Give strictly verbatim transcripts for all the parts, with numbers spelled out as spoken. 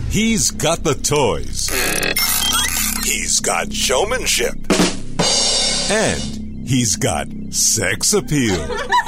He's got the toys. He's got showmanship. And he's got sex appeal.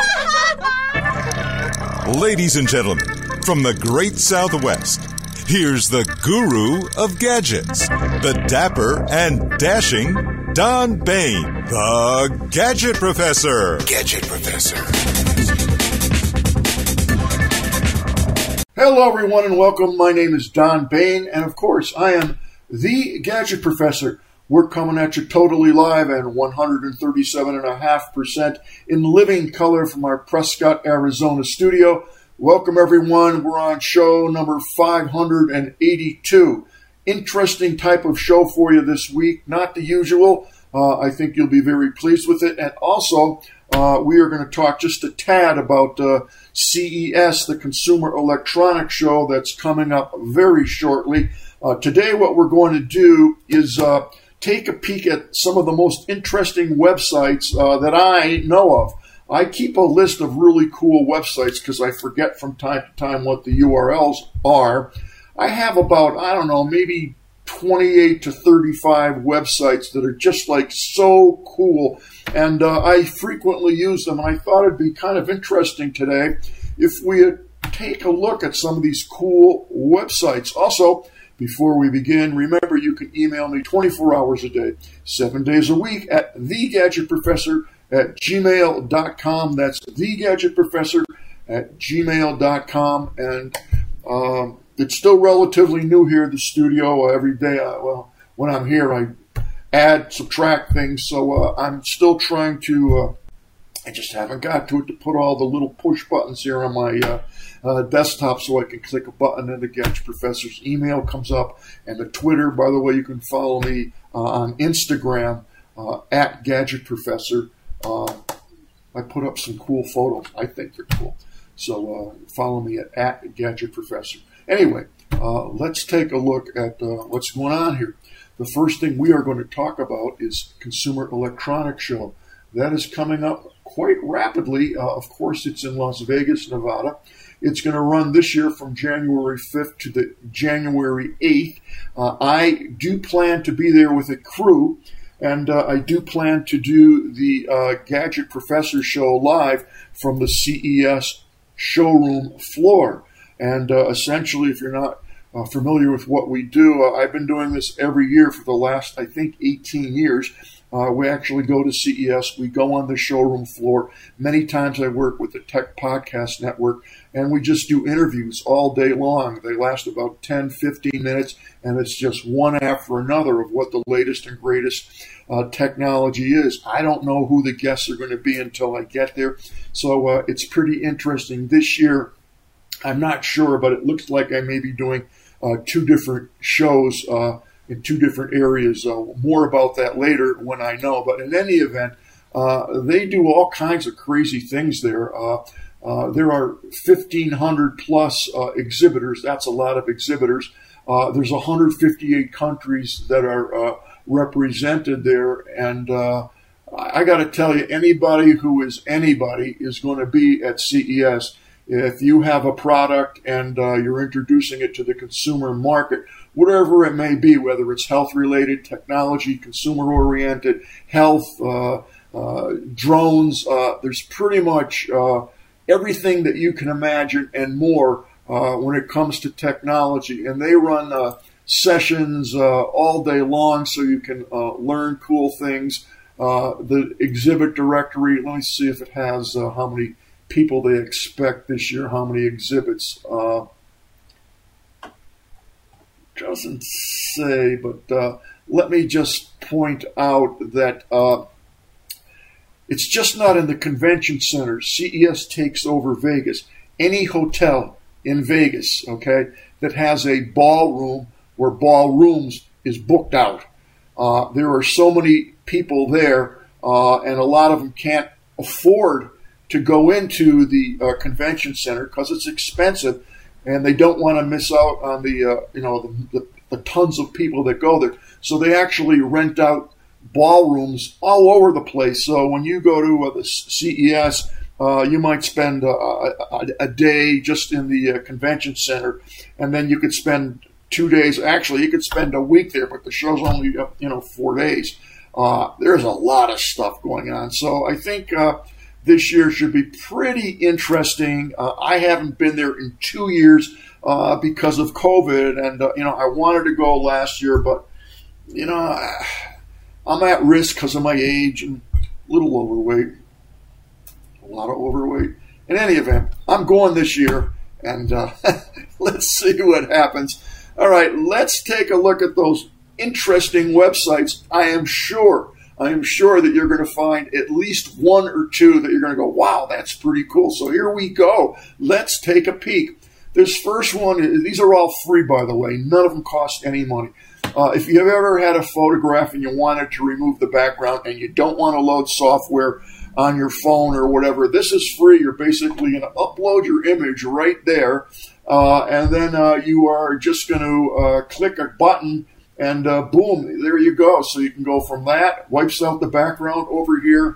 Ladies and gentlemen, from the great Southwest, here's the guru of gadgets, the dapper and dashing Don Bain, the Gadget Professor. Gadget Professor. Hello, everyone, and welcome. My name is Don Bain, and of course, I am the Gadget Professor. We're coming at you totally live and one hundred thirty-seven point five percent in living color from our Prescott, Arizona studio. Welcome, everyone. We're on show number five hundred eighty-two. Interesting type of show for you this week. Not the usual. Uh, I think you'll be very pleased with it. And also, uh, we are going to talk just a tad about uh, C E S, the Consumer Electronics Show that's coming up very shortly. Uh, today, what we're going to do is uh, take a peek at some of the most interesting websites uh, that I know of. I keep a list of really cool websites because I forget from time to time what the U R Ls are. I have about, I don't know, maybe twenty-eight to thirty-five websites that are just like so cool, and uh, I frequently use them. And I thought it'd be kind of interesting today if we take a look at some of these cool websites. Also, before we begin, remember you can email me twenty-four hours a day, seven days a week at the gadget professor at gmail dot com. That's the gadget professor at gmail dot com. And um, it's still relatively new here at the studio. Uh, every day, uh, well, when I'm here, I add, subtract things. So uh, I'm still trying to, uh, I just haven't got to it to put all the little push buttons here on my uh, uh, desktop so I can click a button and the Gadget Professor's email comes up. And the Twitter, by the way, you can follow me uh, on Instagram uh, at Gadget Professor. Uh, I put up some cool photos. I think they're cool. So uh, follow me at, at Gadget Professor. Anyway, uh, let's take a look at uh, what's going on here. The first thing we are going to talk about is Consumer Electronics Show. That is coming up quite rapidly. Uh, of course, it's in Las Vegas, Nevada. It's going to run this year from January fifth to the January eighth. Uh, I do plan to be there with a crew. And uh, I do plan to do the uh, Gadget Professor Show live from the C E S showroom floor. And uh, essentially, if you're not uh, familiar with what we do, uh, I've been doing this every year for the last, I think, eighteen years. Uh, we actually go to C E S. We go on the showroom floor. Many times I work with the Tech Podcast Network, and we just do interviews all day long. They last about ten, fifteen minutes, and it's just one after another of what the latest and greatest uh, technology is. I don't know who the guests are going to be until I get there, so uh, it's pretty interesting. This year, I'm not sure, but it looks like I may be doing uh, two different shows uh, in two different areas. Uh, more about that later when I know. But in any event, uh, they do all kinds of crazy things there. Uh, uh, there are fifteen hundred plus uh, exhibitors. That's a lot of exhibitors. Uh, there's one hundred fifty-eight countries that are uh, represented there. And uh, I got to tell you, anybody who is anybody is going to be at C E S. If you have a product and uh, you're introducing it to the consumer market, whatever it may be, whether it's health-related, technology, consumer-oriented, health, uh, uh, drones, uh, there's pretty much uh, everything that you can imagine and more uh, when it comes to technology. And they run uh, sessions uh, all day long so you can uh, learn cool things. Uh, the exhibit directory, let me see if it has uh, how many people they expect this year, how many exhibits. Uh, doesn't say, but uh, let me just point out that uh, it's just not in the convention centers. C E S takes over Vegas. Any hotel in Vegas, okay, that has a ballroom where ballrooms is booked out. Uh, there are so many people there, uh, and a lot of them can't afford to go into the uh, convention center because it's expensive, and they don't want to miss out on the uh, you know the, the, the tons of people that go there. So they actually rent out ballrooms all over the place. So when you go to uh, the C E S, uh, you might spend uh, a, a day just in the uh, convention center, and then you could spend two days. Actually, you could spend a week there, but the show's only, you know, four days. Uh, there's a lot of stuff going on. So I think uh, this year should be pretty interesting. Uh, I haven't been there in two years uh, because of COVID. And, uh, you know, I wanted to go last year, but, you know, I'm at risk because of my age and a little overweight. A lot of overweight. In any event, I'm going this year, and uh, let's see what happens. All right, let's take a look at those interesting websites. I am sure, I am sure that you're going to find at least one or two that you're going to go, wow, that's pretty cool. So here we go. Let's take a peek. This first one, these are all free, by the way. None of them cost any money. Uh, if you've ever had a photograph and you wanted to remove the background and you don't want to load software on your phone or whatever, this is free. You're basically going to upload your image right there, uh, and then uh, you are just going to uh, click a button, and uh, boom, there you go. So you can go from that, wipes out the background over here.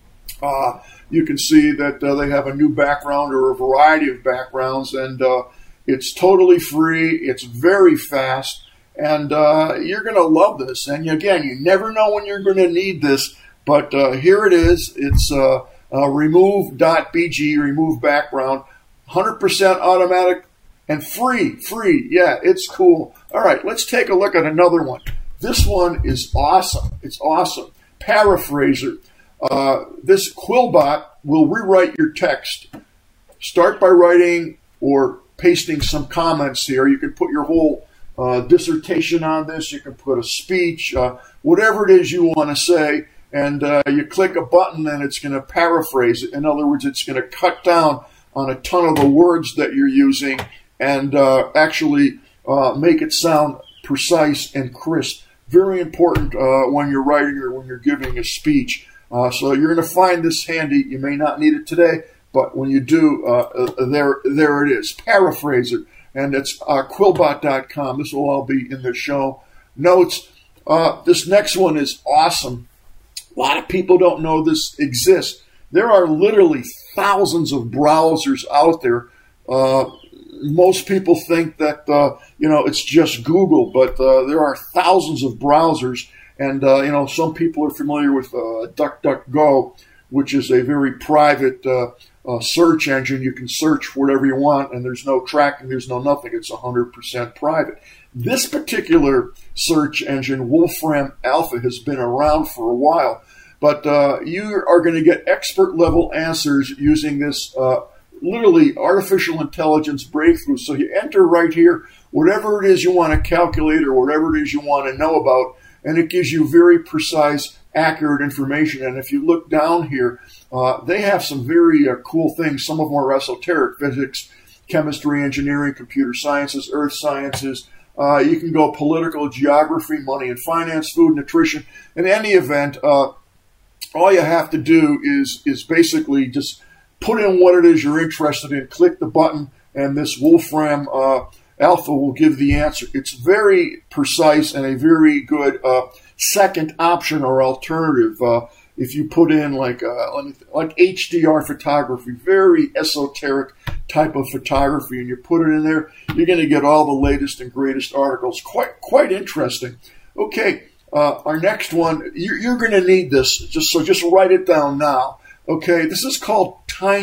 Uh, you can see that uh, they have a new background or a variety of backgrounds, and uh, it's totally free. It's very fast, and uh, you're going to love this. And again, you never know when you're going to need this, but uh, here it is. It's uh, uh, remove dot b g, remove background, one hundred percent automatic and free, free. Yeah, it's cool. All right, let's take a look at another one. This one is awesome. It's awesome. Paraphraser. Uh, this Quillbot will rewrite your text. Start by writing or pasting some comments here. You can put your whole uh, dissertation on this. You can put a speech, uh, whatever it is you want to say, and uh, you click a button and it's going to paraphrase it. In other words, it's going to cut down on a ton of the words that you're using and uh, actually uh, make it sound precise and crisp. Very important uh, when you're writing or when you're giving a speech. Uh, so you're going to find this handy. You may not need it today, but when you do, uh, uh, there there it is, Paraphraser, and it's uh, Quillbot dot com. This will all be in the show notes. Uh, this next one is awesome. A lot of people don't know this exists. There are literally thousands of browsers out there. Uh, most people think that uh, you know it's just Google, but uh, there are thousands of browsers. And, uh, you know, some people are familiar with uh, DuckDuckGo, which is a very private uh, uh, search engine. You can search for whatever you want, and there's no tracking, there's no nothing. It's one hundred percent private. This particular search engine, Wolfram Alpha, has been around for a while. But uh, you are going to get expert-level answers using this uh, literally artificial intelligence breakthrough. So you enter right here whatever it is you want to calculate or whatever it is you want to know about, and it gives you very precise, accurate information. And if you look down here, uh, they have some very uh, cool things. Some of them are esoteric: physics, chemistry, engineering, computer sciences, earth sciences. Uh, you can go political, geography, money and finance, food, nutrition. In any event, uh, all you have to do is, is basically just put in what it is you're interested in, click the button, and this Wolfram uh, Alpha will give the answer. It's very precise and a very good uh, second option or alternative. Uh, if you put in like uh, like H D R photography, very esoteric type of photography, and you put it in there, you're going to get all the latest and greatest articles. Quite quite interesting. Okay, uh, our next one, you're, you're going to need this. Just so just write it down now. Okay, this is called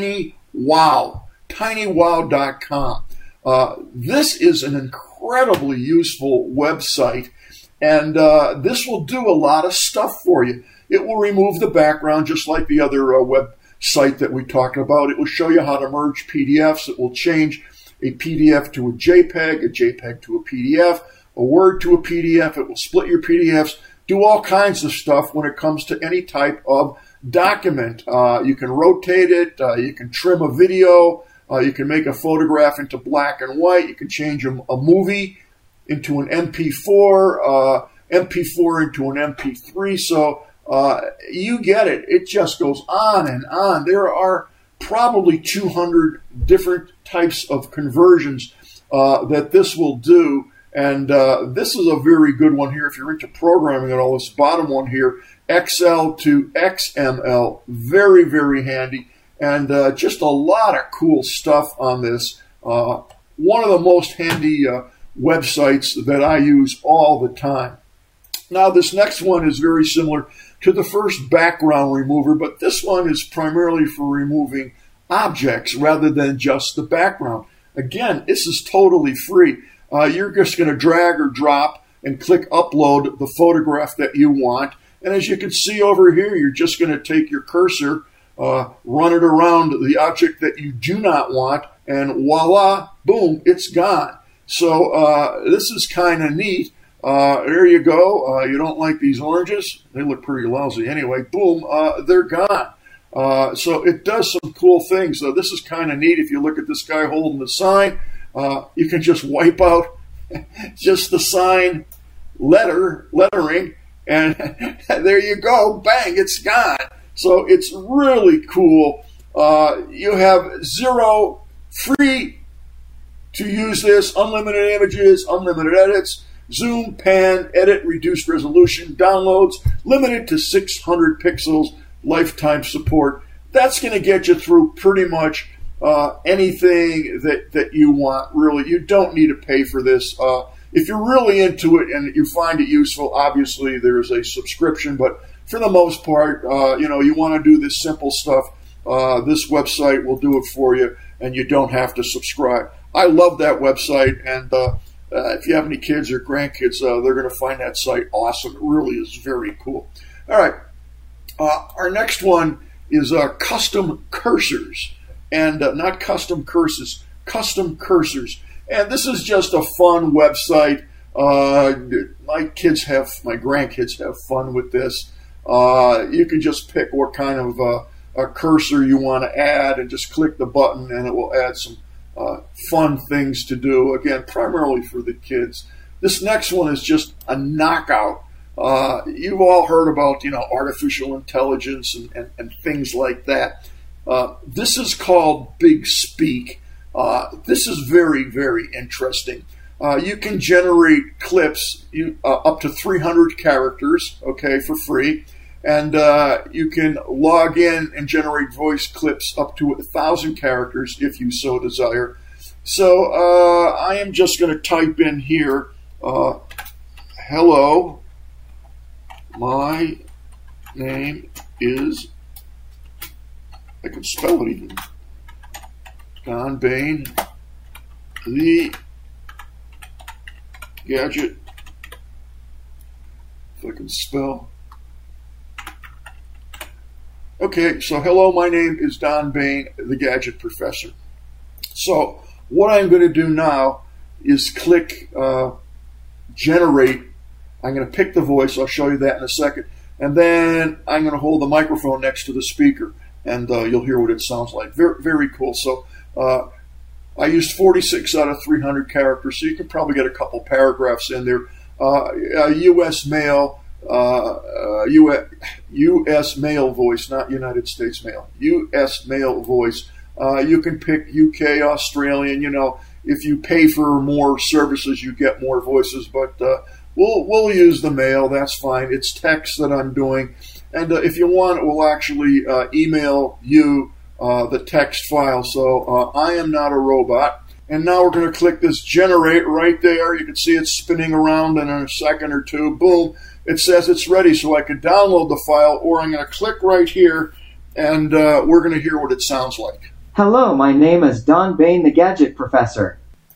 TinyWow. Tiny Wow dot com. Uh, this is an incredibly useful website, and uh, this will do a lot of stuff for you. It will remove the background just like the other uh, website that we talked about. It will show you how to merge P D Fs. It will change a P D F to a JPEG, a JPEG to a P D F, a Word to a P D F. It will split your P D Fs, do all kinds of stuff when it comes to any type of document. Uh, you can rotate it. Uh, you can trim a video. Uh, you can make a photograph into black and white. You can change a, a movie into an M P four, uh, M P four into an M P three. So uh, you get it. It just goes on and on. There are probably two hundred different types of conversions uh, that this will do. And uh, this is a very good one here if you're into programming and all. This bottom one here, X L to X M L, very, very handy. And uh, just a lot of cool stuff on this. Uh, one of the most handy uh, websites that I use all the time. Now, this next one is very similar to the first background remover, but this one is primarily for removing objects rather than just the background. Again, this is totally free. Uh, you're just going to drag or drop and click upload the photograph that you want. And as you can see over here, you're just going to take your cursor, uh, run it around the object that you do not want, and voila, boom, it's gone. So uh, this is kind of neat. Uh, there you go. Uh, you don't like these oranges? They look pretty lousy anyway. Boom, uh, they're gone. Uh, so it does some cool things. So this is kind of neat. If you look at this guy holding the sign, uh, you can just wipe out just the sign letter, lettering, and there you go. Bang, it's gone. So it's really cool. Uh, you have zero free to use this, unlimited images, unlimited edits, zoom, pan, edit, reduced resolution, downloads, limited to six hundred pixels, lifetime support. That's going to get you through pretty much uh, anything that, that you want, really. You don't need to pay for this. Uh, if you're really into it and you find it useful, obviously there's a subscription, but for the most part, uh, you know, you want to do this simple stuff, uh, this website will do it for you, and you don't have to subscribe. I love that website, and uh, uh, if you have any kids or grandkids, uh, they're going to find that site awesome. It really is very cool. All right, uh, our next one is uh, custom cursors, and uh, not custom curses, custom cursors. And this is just a fun website. Uh, my kids have, my grandkids have fun with this. Uh, you can just pick what kind of uh, a cursor you want to add and just click the button, and it will add some uh, fun things to do. Again, primarily for the kids. This next one is just a knockout. Uh, you've all heard about, you know, artificial intelligence and, and, and things like that. Uh, this is called Big Speak. Uh, this is very, very interesting. Uh, you can generate clips you, uh, up to three hundred characters, okay, for free. And uh, you can log in and generate voice clips up to one thousand characters if you so desire. So uh, I am just going to type in here, uh, hello, my name is, I can spell it even, Don Bain, the Gadget, if I can spell. Okay, so hello, my name is Don Bain, the Gadget Professor. So what I'm going to do now is click uh, Generate. I'm going to pick the voice. I'll show you that in a second. And then I'm going to hold the microphone next to the speaker, and uh, you'll hear what it sounds like. Very, very cool. So uh, I used forty-six out of three hundred characters, so you can probably get a couple paragraphs in there. Uh, U S mail. Uh, uh, U S mail voice, not United States mail. U S mail voice. Uh, you can pick U K, Australian. You know, if you pay for more services, you get more voices. But uh, we'll we'll use the mail. That's fine. It's text that I'm doing, and uh, if you want, we'll actually uh, email you uh, the text file. So uh, I am not a robot. And now we're going to click this generate right there. You can see it spinning around, and in a second or two, boom. It says it's ready, so I could download the file, or I'm going to click right here, and uh, we're going to hear what it sounds like. Hello, my name is Don Bain, the Gadget Professor.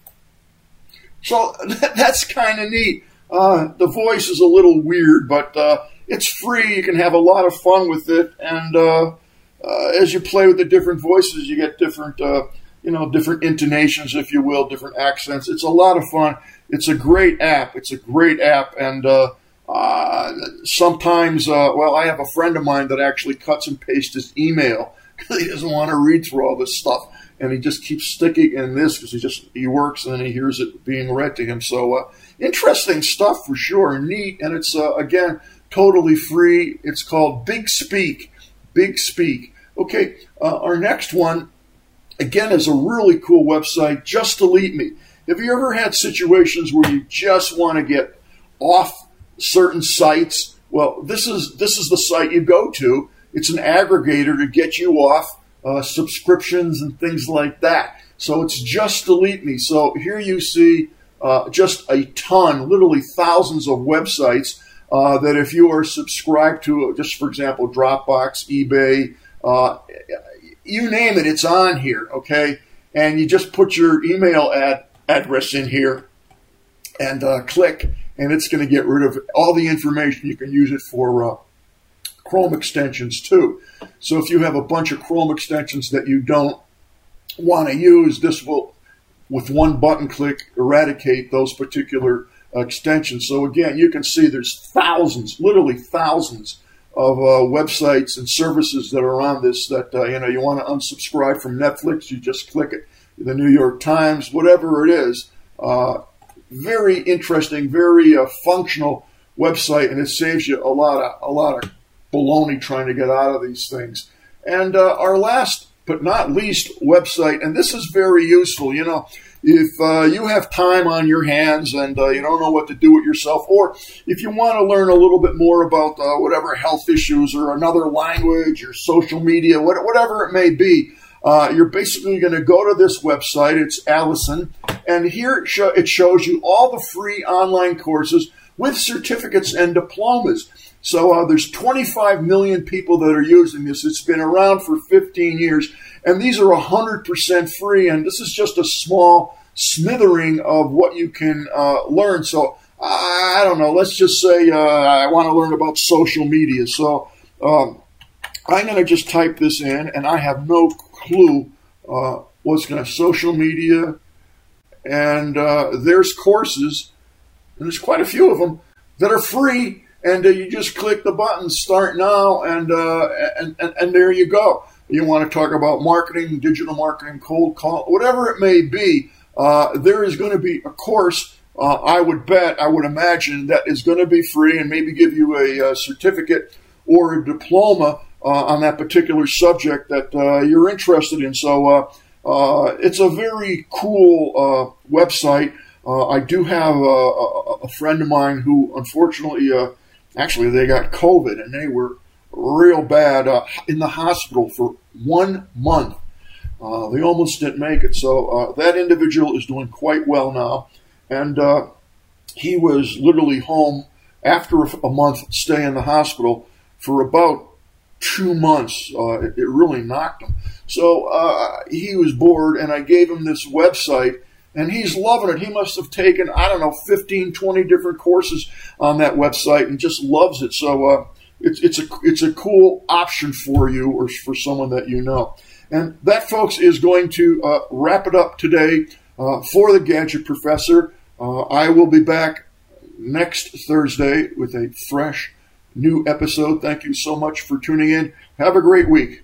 So that's kind of neat. Uh, the voice is a little weird, but uh, it's free. You can have a lot of fun with it, and uh, uh, as you play with the different voices, you get different, uh, you know, different intonations, if you will, different accents. It's a lot of fun. It's a great app. It's a great app, and uh, Uh, sometimes, uh, well, I have a friend of mine that actually cuts and pastes his email because he doesn't want to read through all this stuff, and he just keeps sticking in this because he just he works and then he hears it being read to him. So uh, interesting stuff for sure, neat, and it's uh, again totally free. It's called Big Speak. Big Speak. Okay, uh, our next one again is a really cool website. Just Delete Me. Have you ever had situations where you just want to get off certain sites? Well, this is this is the site you go to. It's an aggregator to get you off uh, subscriptions and things like that. So it's Just Delete Me. So here you see uh, just a ton, literally thousands of websites uh, that if you are subscribed to, just for example, Dropbox, eBay, uh, you name it, it's on here, okay? And you just put your email ad address in here and uh, click, and it's going to get rid of all the information. You can use it for uh, Chrome extensions too. So if you have a bunch of Chrome extensions that you don't want to use, this will, with one button click, eradicate those particular uh, extensions. So again, you can see there's thousands, literally thousands of uh, websites and services that are on this that, uh, you know, you want to unsubscribe from Netflix, you just click it. The New York Times, whatever it is. Uh, very interesting, very uh, functional website, and it saves you a lot of a lot of baloney trying to get out of these things. And uh, our last but not least website, and this is very useful. You know, if uh, you have time on your hands and uh, you don't know what to do with yourself, or if you want to learn a little bit more about uh, whatever health issues or another language or social media, whatever it may be, uh, you're basically going to go to this website. It's Allison, and here it, show, it shows you all the free online courses with certificates and diplomas. So uh, there's twenty-five million people that are using this. It's been around for fifteen years, and these are one hundred percent free, and this is just a small smithering of what you can uh, learn. So I don't know, let's just say uh, I want to learn about social media. So um, I'm going to just type this in, and I have no clue uh, what's going to social media, and uh, there's courses, and there's quite a few of them that are free. And uh, you just click the button, start now, and, uh, and, and and there you go. You want to talk about marketing, digital marketing, cold call, whatever it may be, uh, there is going to be a course, uh, I would bet, I would imagine, that is going to be free and maybe give you a, a certificate or a diploma uh, on that particular subject that uh, you're interested in. So uh, uh, it's a very cool uh, website. Uh, I do have a, a, a friend of mine who, unfortunately, uh, Actually, they got COVID, and they were real bad uh, in the hospital for one month. Uh, they almost didn't make it. So uh, that individual is doing quite well now. And uh, he was literally home after a month stay in the hospital for about two months. Uh, it, it really knocked him. So uh, he was bored, and I gave him this website. And he's loving it. He must have taken, I don't know, fifteen, twenty different courses on that website and just loves it. So uh, it's, it's, a, it's a cool option for you or for someone that you know. And that, folks, is going to uh, wrap it up today uh, for the Gadget Professor. Uh, I will be back next Thursday with a fresh new episode. Thank you so much for tuning in. Have a great week.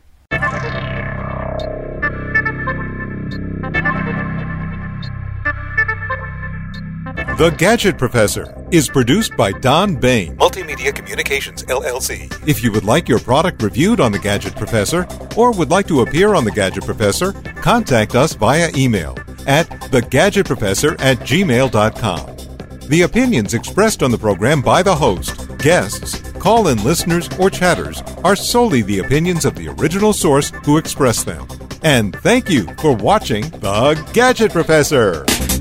The Gadget Professor is produced by Don Bain, Multimedia Communications, L L C. If you would like your product reviewed on The Gadget Professor or would like to appear on The Gadget Professor, contact us via email at the gadget professor at gmail dot com. The opinions expressed on the program by the host, guests, call-in listeners, or chatters are solely the opinions of the original source who expressed them. And thank you for watching The Gadget Professor.